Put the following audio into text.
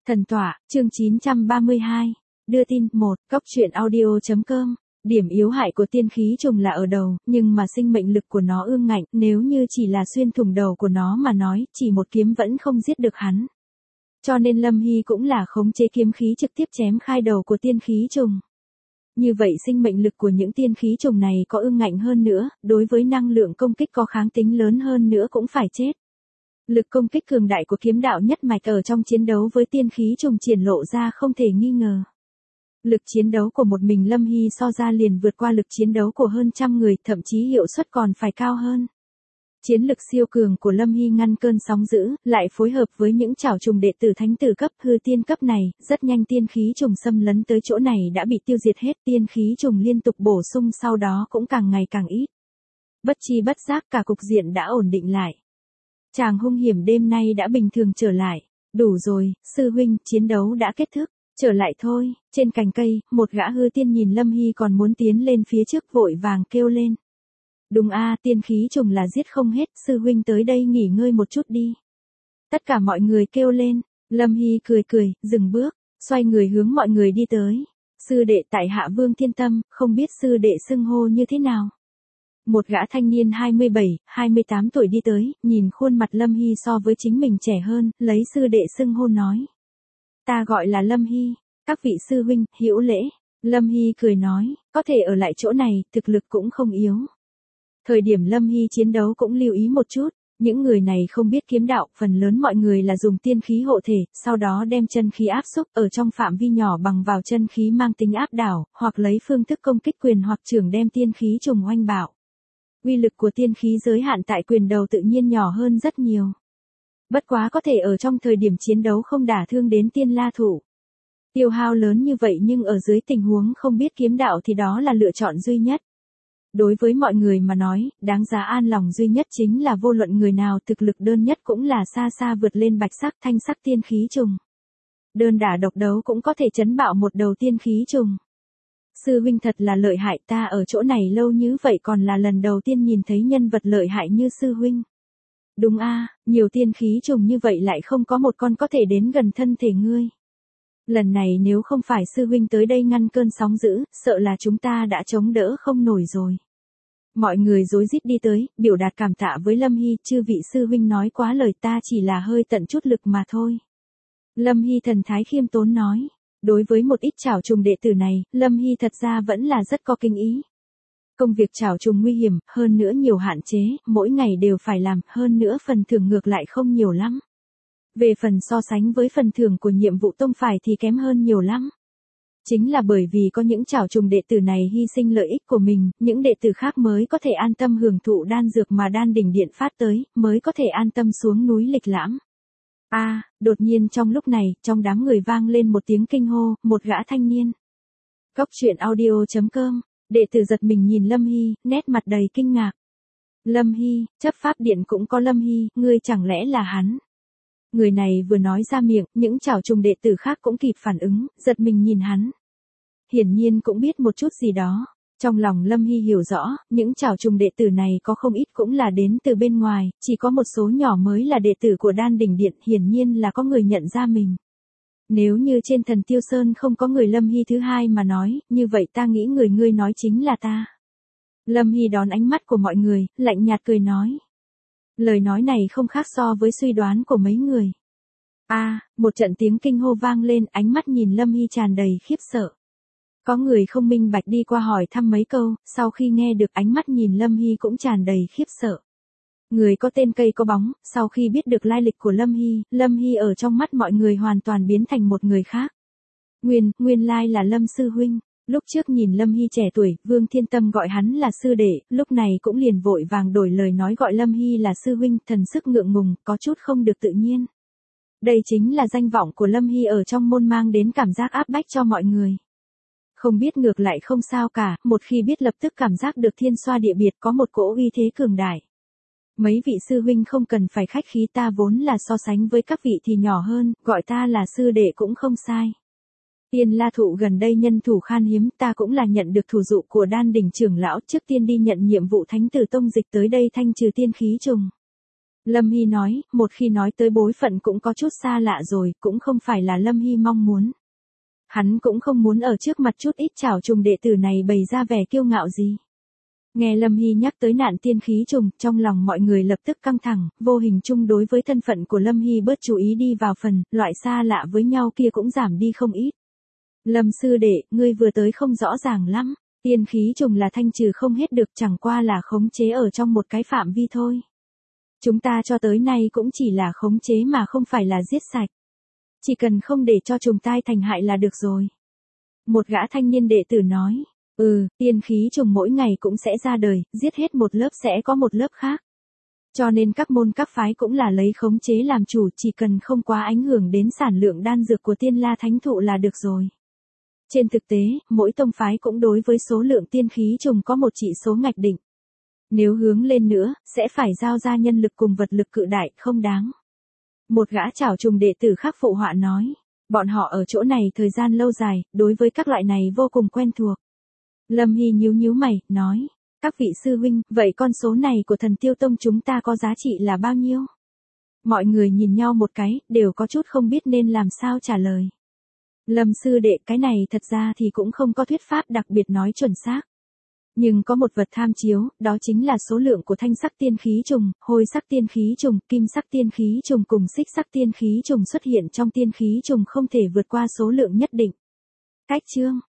Thần tọa, chương 932. Đưa tin 1, cóc.audio.com. Điểm yếu hại của tiên khí trùng là ở đầu, nhưng mà sinh mệnh lực của nó ương ngạnh, nếu như chỉ là xuyên thủng đầu của nó mà nói, chỉ một kiếm vẫn không giết được hắn. Cho nên Lâm Hy cũng là khống chế kiếm khí trực tiếp chém khai đầu của tiên khí trùng. Như vậy sinh mệnh lực của những tiên khí trùng này có ương ngạnh hơn nữa, đối với năng lượng công kích có kháng tính lớn hơn nữa cũng phải chết. Lực công kích cường đại của kiếm đạo nhất mạch ở trong chiến đấu với tiên khí trùng triển lộ ra không thể nghi ngờ. Lực chiến đấu của một mình Lâm Hy so ra liền vượt qua lực chiến đấu của hơn trăm người, thậm chí hiệu suất còn phải cao hơn. Chiến lực siêu cường của Lâm Hy ngăn cơn sóng dữ, lại phối hợp với những chảo trùng đệ tử thánh tử cấp hư tiên cấp này, rất nhanh tiên khí trùng xâm lấn tới chỗ này đã bị tiêu diệt hết, tiên khí trùng liên tục bổ sung sau đó cũng càng ngày càng ít. Bất chi bất giác cả cục diện đã ổn định lại. Chàng hung hiểm đêm nay đã bình thường trở lại. Đủ rồi, sư huynh, chiến đấu đã kết thúc. Trở lại thôi. Trên cành cây, một gã hư tiên nhìn Lâm Hy còn muốn tiến lên phía trước vội vàng kêu lên. Đúng a, tiên khí trùng là giết không hết, sư huynh tới đây nghỉ ngơi một chút đi. Tất cả mọi người kêu lên. Lâm Hy cười cười, dừng bước, xoay người hướng mọi người đi tới. Sư đệ tại hạ Vương Thiên Tâm, không biết sư đệ xưng hô như thế nào. Một gã thanh niên 27, 28 tuổi đi tới, nhìn khuôn mặt Lâm Hy so với chính mình trẻ hơn, lấy sư đệ xưng hô nói. Ta gọi là Lâm Hy, các vị sư huynh, hữu lễ. Lâm Hy cười nói, có thể ở lại chỗ này, thực lực cũng không yếu. Thời điểm Lâm Hy chiến đấu cũng lưu ý một chút, những người này không biết kiếm đạo, phần lớn mọi người là dùng tiên khí hộ thể, sau đó đem chân khí áp xúc ở trong phạm vi nhỏ bằng vào chân khí mang tính áp đảo, hoặc lấy phương thức công kích quyền hoặc trưởng đem tiên khí trùng oanh bạo. Uy lực của tiên khí giới hạn tại quyền đầu tự nhiên nhỏ hơn rất nhiều. Bất quá có thể ở trong thời điểm chiến đấu không đả thương đến tiên la thủ. Tiêu hao lớn như vậy nhưng ở dưới tình huống không biết kiếm đạo thì đó là lựa chọn duy nhất. Đối với mọi người mà nói, đáng giá an lòng duy nhất chính là vô luận người nào thực lực đơn nhất cũng là xa xa vượt lên bạch sắc thanh sắc tiên khí trùng. Đơn đả độc đấu cũng có thể chấn bạo một đầu tiên khí trùng. Sư huynh thật là lợi hại, ta ở chỗ này lâu như vậy còn là lần đầu tiên nhìn thấy nhân vật lợi hại như sư huynh. Đúng a, nhiều tiên khí trùng như vậy lại không có một con có thể đến gần thân thể ngươi. Lần này nếu không phải sư huynh tới đây ngăn cơn sóng dữ, sợ là chúng ta đã chống đỡ không nổi rồi. Mọi người rối rít đi tới, biểu đạt cảm tạ với Lâm Hy, chư vị sư huynh nói quá lời, ta chỉ là hơi tận chút lực mà thôi. Lâm Hy thần thái khiêm tốn nói. Đối với một ít chảo trùng đệ tử này, Lâm Hy thật ra vẫn là rất có kinh ý. Công việc chảo trùng nguy hiểm, hơn nữa nhiều hạn chế, mỗi ngày đều phải làm, hơn nữa phần thưởng ngược lại không nhiều lắm. Về phần so sánh với phần thưởng của nhiệm vụ tông phải thì kém hơn nhiều lắm. Chính là bởi vì có những chảo trùng đệ tử này hy sinh lợi ích của mình, những đệ tử khác mới có thể an tâm hưởng thụ đan dược mà đan đỉnh điện phát tới, mới có thể an tâm xuống núi lịch lãm. Đột nhiên trong lúc này, trong đám người vang lên một tiếng kinh hô, một gã thanh niên. Cóc.audio.com, đệ tử giật mình nhìn Lâm Hy, nét mặt đầy kinh ngạc. Lâm Hy, chấp pháp điện cũng có Lâm Hy, ngươi chẳng lẽ là hắn? Người này vừa nói ra miệng, những chảo trùng đệ tử khác cũng kịp phản ứng, giật mình nhìn hắn. Hiển nhiên cũng biết một chút gì đó. Trong lòng Lâm Hy hiểu rõ, những chảo trùng đệ tử này có không ít cũng là đến từ bên ngoài, chỉ có một số nhỏ mới là đệ tử của đan đỉnh điện, hiển nhiên là có người nhận ra mình. Nếu như trên Thần Tiêu Sơn không có người Lâm Hy thứ hai mà nói, như vậy ta nghĩ người ngươi nói chính là ta. Lâm Hy đón ánh mắt của mọi người, lạnh nhạt cười nói. Lời nói này không khác so với suy đoán của mấy người. Một trận tiếng kinh hô vang lên, ánh mắt nhìn Lâm Hy tràn đầy khiếp sợ. Có người không minh bạch đi qua hỏi thăm mấy câu, sau khi nghe được ánh mắt nhìn Lâm Hy cũng tràn đầy khiếp sợ. Người có tên cây có bóng, sau khi biết được lai lịch của Lâm Hy ở trong mắt mọi người hoàn toàn biến thành một người khác. Nguyên lai là Lâm sư huynh. Lúc trước nhìn Lâm Hy trẻ tuổi, Vương Thiên Tâm gọi hắn là sư đệ, lúc này cũng liền vội vàng đổi lời nói gọi Lâm Hy là sư huynh, thần sức ngượng ngùng, có chút không được tự nhiên. Đây chính là danh vọng của Lâm Hy ở trong môn mang đến cảm giác áp bách cho mọi người. Không biết ngược lại không sao cả, một khi biết lập tức cảm giác được thiên xoa địa biệt có một cỗ uy thế cường đại. Mấy vị sư huynh không cần phải khách khí, ta vốn là so sánh với các vị thì nhỏ hơn, gọi ta là sư đệ cũng không sai. Tiên la thụ gần đây nhân thủ khan hiếm, ta cũng là nhận được thủ dụ của đan đỉnh trưởng lão, trước tiên đi nhận nhiệm vụ thánh tử tông dịch tới đây thanh trừ tiên khí trùng. Lâm Hy nói, một khi nói tới bối phận cũng có chút xa lạ rồi, cũng không phải là Lâm Hy mong muốn. Hắn cũng không muốn ở trước mặt chút ít chảo trùng đệ tử này bày ra vẻ kiêu ngạo gì. Nghe Lâm Hy nhắc tới nạn tiên khí trùng, trong lòng mọi người lập tức căng thẳng, vô hình chung đối với thân phận của Lâm Hy bớt chú ý đi vào phần, loại xa lạ với nhau kia cũng giảm đi không ít. Lâm sư đệ, ngươi vừa tới không rõ ràng lắm, tiên khí trùng là thanh trừ không hết được, chẳng qua là khống chế ở trong một cái phạm vi thôi. Chúng ta cho tới nay cũng chỉ là khống chế mà không phải là giết sạch. Chỉ cần không để cho trùng tai thành hại là được rồi. Một gã thanh niên đệ tử nói, tiên khí trùng mỗi ngày cũng sẽ ra đời, giết hết một lớp sẽ có một lớp khác. Cho nên các môn các phái cũng là lấy khống chế làm chủ, chỉ cần không quá ảnh hưởng đến sản lượng đan dược của Tiên La Thánh Thụ là được rồi. Trên thực tế, mỗi tông phái cũng đối với số lượng tiên khí trùng có một chỉ số ngạch định. Nếu hướng lên nữa, sẽ phải giao ra nhân lực cùng vật lực cự đại, không đáng. Một gã chảo trùng đệ tử khác phụ họa nói, bọn họ ở chỗ này thời gian lâu dài, đối với các loại này vô cùng quen thuộc. Lâm Hy nhíu mày, nói, các vị sư huynh, vậy con số này của Thần Tiêu Tông chúng ta có giá trị là bao nhiêu? Mọi người nhìn nhau một cái, đều có chút không biết nên làm sao trả lời. Lâm sư đệ, cái này thật ra thì cũng không có thuyết pháp đặc biệt nói chuẩn xác. Nhưng có một vật tham chiếu, đó chính là số lượng của thanh sắc tiên khí trùng, hôi sắc tiên khí trùng, kim sắc tiên khí trùng cùng xích sắc tiên khí trùng xuất hiện trong tiên khí trùng không thể vượt qua số lượng nhất định. Cách chương